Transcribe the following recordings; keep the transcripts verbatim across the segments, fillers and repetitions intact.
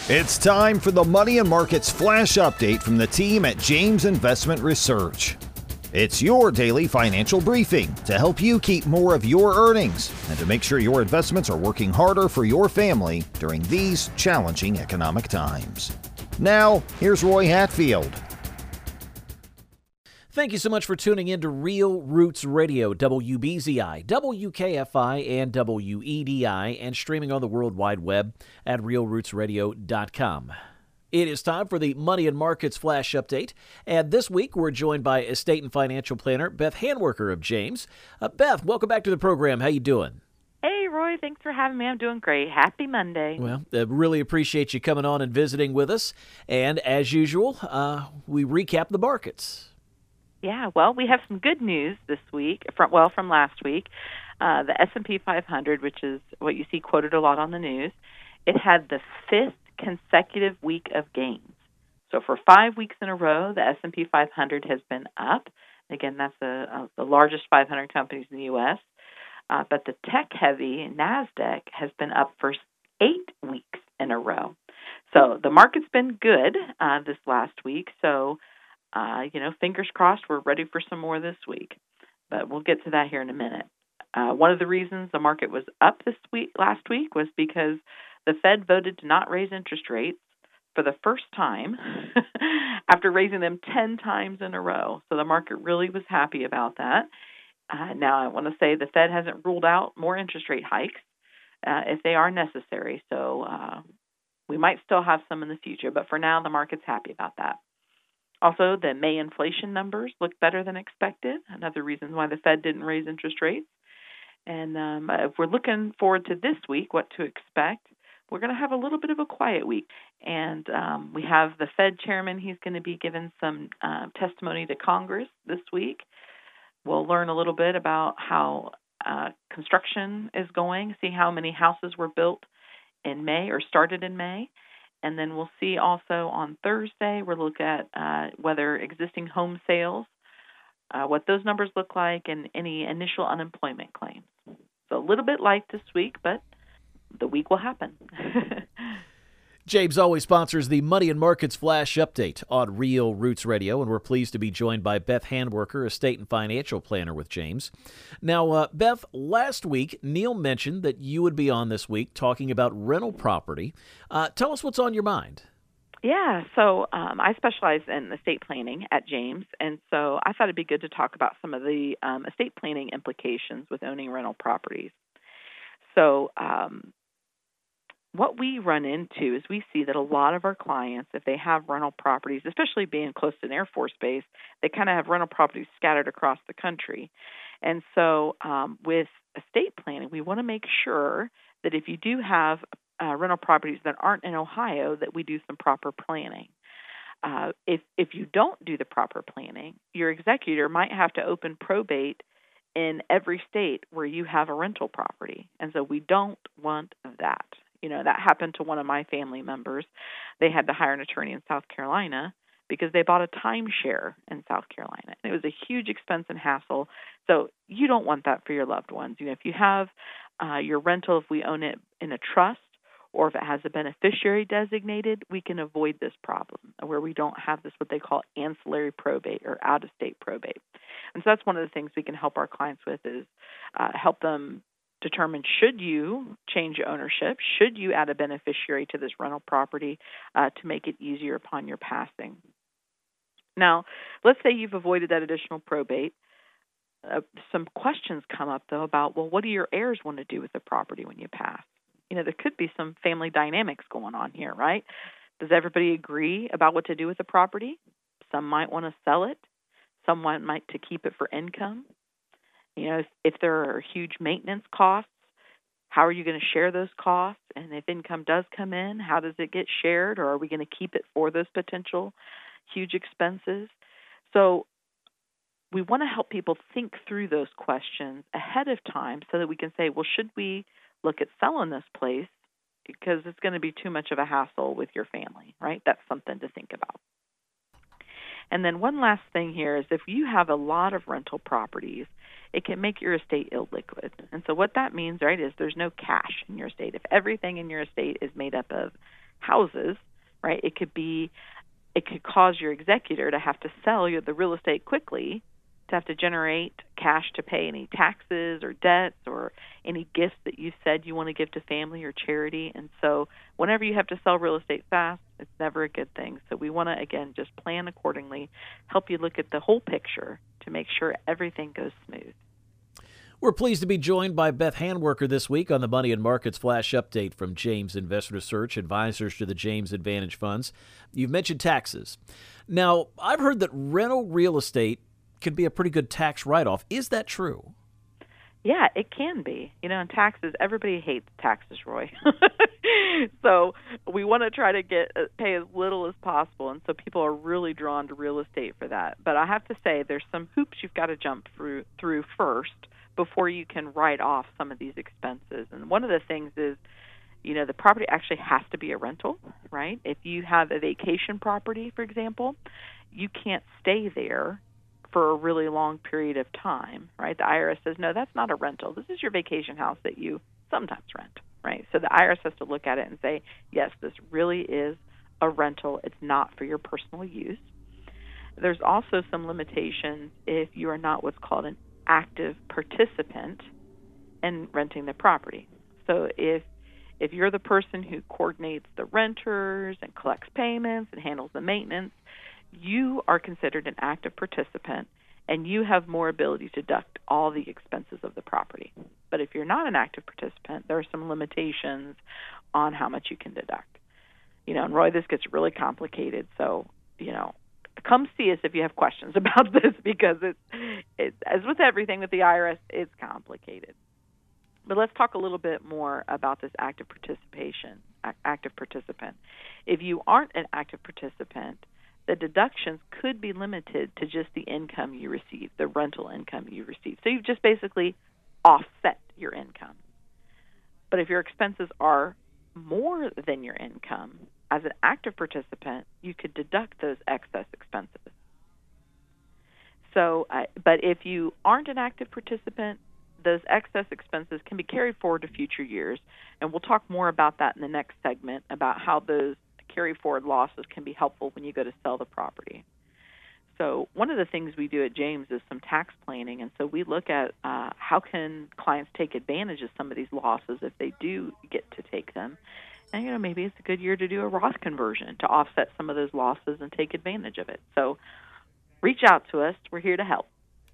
It's time for the Money and Markets Flash Update from the team at James Investment Research. It's your daily financial briefing to help you keep more of your earnings and to make sure your investments are working harder for your family during these challenging economic times. Now, here's Roy Hatfield. Thank you so much for tuning in to Real Roots Radio, W B Z I, W K F I, and W E D I, and streaming on the World Wide Web at real roots radio dot com. It is time for the Money and Markets Flash Update, and this week we're joined by estate and financial planner Beth Handwerker of James. Uh, Beth, welcome back to the program. How you doing? Hey, Roy. Thanks for having me. I'm doing great. Happy Monday. Well, uh, really appreciate you coming on and visiting with us, and as usual, uh, we recap the markets. Yeah, well, we have some good news this week, from, well, from last week. Uh, the S and P five hundred, which is what you see quoted a lot on the news, it had the fifth consecutive week of gains. So for five weeks in a row, the S and P five hundred has been up. Again, that's a, a, the largest five hundred companies in the U S Uh, but the tech-heavy NASDAQ has been up for eight weeks in a row. So the market's been good uh, this last week. So Uh, you know, fingers crossed, we're ready for some more this week. But we'll get to that here in a minute. Uh, one of the reasons the market was up this week, last week, was because the Fed voted to not raise interest rates for the first time after raising them ten times in a row. So the market really was happy about that. Uh, now, I want to say the Fed hasn't ruled out more interest rate hikes uh, if they are necessary. So uh, we might still have some in the future. But for now, the market's happy about that. Also, the May inflation numbers look better than expected, another reason why the Fed didn't raise interest rates. And um, if we're looking forward to this week, what to expect, we're going to have a little bit of a quiet week. And um, we have the Fed chairman. He's going to be giving some uh, testimony to Congress this week. We'll learn a little bit about how uh, construction is going, see how many houses were built in May or started in May. And then we'll see also on Thursday, we'll look at uh, whether existing home sales, uh, what those numbers look like, and any initial unemployment claims. So a little bit light this week, but the week will happen. James always sponsors the Money and Markets Flash Update on Real Roots Radio, and we're pleased to be joined by Beth Handwerker, estate and financial planner with James. Now, uh, Beth, last week, Neil mentioned that you would be on this week talking about rental property. Uh, tell us what's on your mind. Yeah, so um, I specialize in estate planning at James, and so I thought it'd be good to talk about some of the um, estate planning implications with owning rental properties. So, um, what we run into is we see that a lot of our clients, if they have rental properties, especially being close to an Air Force base, they kind of have rental properties scattered across the country. And so um, with estate planning, we want to make sure that if you do have uh, rental properties that aren't in Ohio, that we do some proper planning. Uh, if if you don't do the proper planning, your executor might have to open probate in every state where you have a rental property. And so we don't want that. You know, that happened to one of my family members. They had to hire an attorney in South Carolina because they bought a timeshare in South Carolina. And it was a huge expense and hassle. So you don't want that for your loved ones. You know, if you have uh, your rental, if we own it in a trust or if it has a beneficiary designated, we can avoid this problem where we don't have this, what they call ancillary probate or out-of-state probate. And so that's one of the things we can help our clients with is uh, help them determine should you change ownership, should you add a beneficiary to this rental property uh, to make it easier upon your passing. Now, let's say you've avoided that additional probate. Uh, some questions come up, though, about, well, what do your heirs want to do with the property when you pass? You know, there could be some family dynamics going on here, right? Does everybody agree about what to do with the property? Some might want to sell it. Someone might to keep it for income. You know, if, if there are huge maintenance costs, how are you going to share those costs? And if income does come in, how does it get shared? Or are we going to keep it for those potential huge expenses? So we want to help people think through those questions ahead of time so that we can say, well, should we look at selling this place because it's going to be too much of a hassle with your family, right? That's something to think about. And then one last thing here is if you have a lot of rental properties, it can make your estate illiquid. And so what that means, right, is there's no cash in your estate. If everything in your estate is made up of houses, right? It could be, it could cause your executor to have to sell your, the real estate quickly, to have to generate cash to pay any taxes or debts or any gifts that you said you want to give to family or charity. And so whenever you have to sell real estate fast, it's never a good thing. So we want to, again, just plan accordingly, help you look at the whole picture to make sure everything goes smooth. We're pleased to be joined by Beth Handwerker this week on the Money and Markets Flash Update from James Investment Research, advisors to the James Advantage Funds. You've mentioned taxes. Now, I've heard that rental real estate can be a pretty good tax write-off. Is that true? Yeah, it can be. You know, in taxes, everybody hates taxes, Roy. So we want to try to get pay as little as possible, and so people are really drawn to real estate for that. But I have to say, there's some hoops you've got to jump through through first before you can write off some of these expenses. And one of the things is, you know, the property actually has to be a rental, right? If you have a vacation property, for example, you can't stay there for a really long period of time, right? The I R S says, no, that's not a rental. This is your vacation house that you sometimes rent, right? So the I R S has to look at it and say, yes, this really is a rental. It's not for your personal use. There's also some limitations if you are not what's called an active participant in renting the property. So if if you're the person who coordinates the renters and collects payments and handles the maintenance, you are considered an active participant, and you have more ability to deduct all the expenses of the property. But if you're not an active participant, there are some limitations on how much you can deduct. You know, and Roy, this gets really complicated, so, you know, come see us if you have questions about this, because it's, it's as with everything with the I R S, it's complicated. But let's talk a little bit more about this active participation, active participant. If you aren't an active participant, the deductions could be limited to just the income you receive, the rental income you receive. So you've just basically offset your income. But if your expenses are more than your income, as an active participant, you could deduct those excess expenses. So, uh, but if you aren't an active participant, those excess expenses can be carried forward to future years, and we'll talk more about that in the next segment, about how those carry forward losses can be helpful when you go to sell the property. So one of the things we do at James is some tax planning, and so we look at uh, how can clients take advantage of some of these losses if they do get to take them. And, you know, maybe it's a good year to do a Roth conversion to offset some of those losses and take advantage of it. So reach out to us. We're here to help.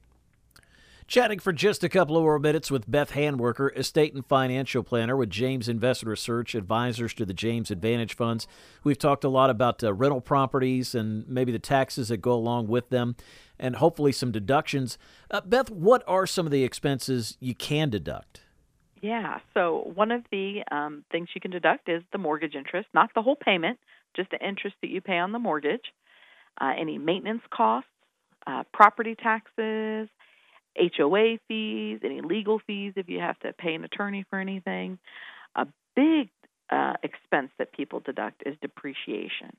Chatting for just a couple of more minutes with Beth Handwerker, estate and financial planner with James Investment Research, advisors to the James Advantage Funds. We've talked a lot about uh, rental properties and maybe the taxes that go along with them, and hopefully some deductions. Uh, Beth, what are some of the expenses you can deduct? Yeah, so one of the um, things you can deduct is the mortgage interest, not the whole payment, just the interest that you pay on the mortgage, uh, any maintenance costs, uh, property taxes, H O A fees, any legal fees if you have to pay an attorney for anything. A big uh, expense that people deduct is depreciation.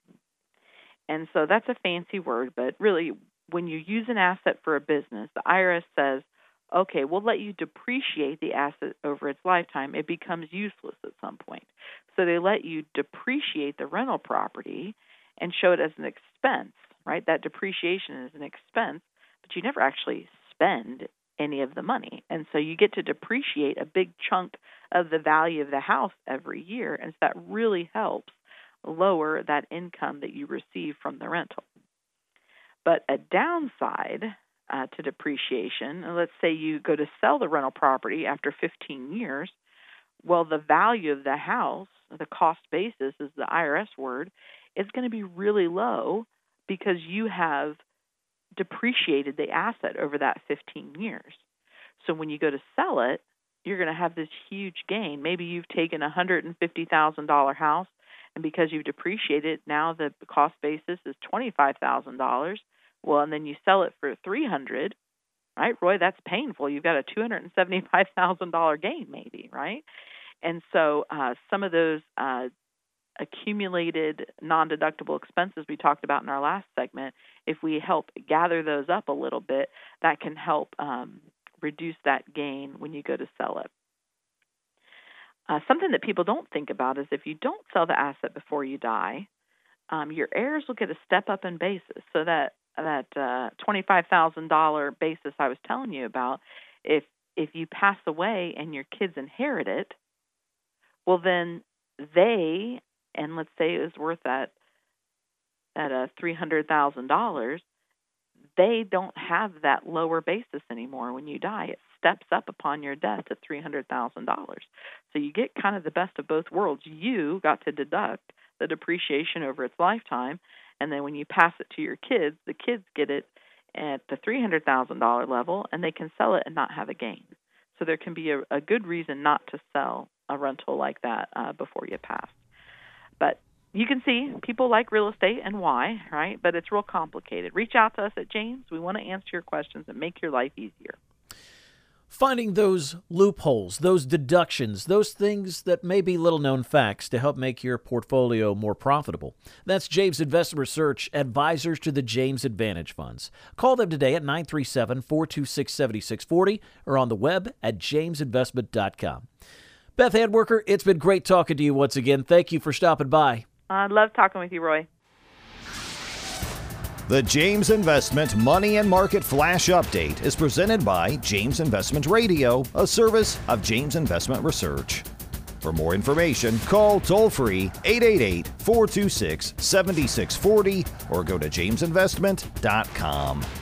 And so that's a fancy word, but really when you use an asset for a business, the I R S says, okay, we'll let you depreciate the asset over its lifetime. It becomes useless at some point. So they let you depreciate the rental property and show it as an expense, right? That depreciation is an expense, but you never actually spend any of the money. And so you get to depreciate a big chunk of the value of the house every year. And so that really helps lower that income that you receive from the rental. But a downside uh, to depreciation, and let's say you go to sell the rental property after fifteen years, well, the value of the house, the cost basis is the I R S word, is going to be really low because you have depreciated the asset over that fifteen years. So when you go to sell it, you're going to have this huge gain. Maybe you've taken a one hundred fifty thousand dollars house, and because you've depreciated, now the cost basis is twenty-five thousand dollars. Well, and then you sell it for three hundred dollars, right, Roy? That's painful. You've got a two hundred seventy-five thousand dollars gain maybe, right? And so uh, some of those uh, accumulated non-deductible expenses we talked about in our last segment, if we help gather those up a little bit, that can help um, reduce that gain when you go to sell it. uh, something that people don't think about is if you don't sell the asset before you die, um, your heirs will get a step up in basis. So that that uh, twenty-five thousand dollars basis I was telling you about, if if you pass away and your kids inherit it, well then they, and let's say it was worth that at a three hundred thousand dollars, they don't have that lower basis anymore when you die. It steps up upon your death to three hundred thousand dollars. So you get kind of the best of both worlds. You got to deduct the depreciation over its lifetime, and then when you pass it to your kids, the kids get it at the three hundred thousand dollars level, and they can sell it and not have a gain. So there can be a, a good reason not to sell a rental like that uh, before you pass. But you can see people like real estate and why, right? But it's real complicated. Reach out to us at James. We want to answer your questions and make your life easier. Finding those loopholes, those deductions, those things that may be little-known facts to help make your portfolio more profitable. That's James Investment Research, advisors to the James Advantage Funds. Call them today at nine three seven, four two six, seven six four zero or on the web at james investment dot com. Beth Handwerker, it's been great talking to you once again. Thank you for stopping by. I love talking with you, Roy. The James Investment Money and Market Flash Update is presented by James Investment Radio, a service of James Investment Research. For more information, call toll-free eight eight eight, four two six, seven six four zero or go to james investment dot com.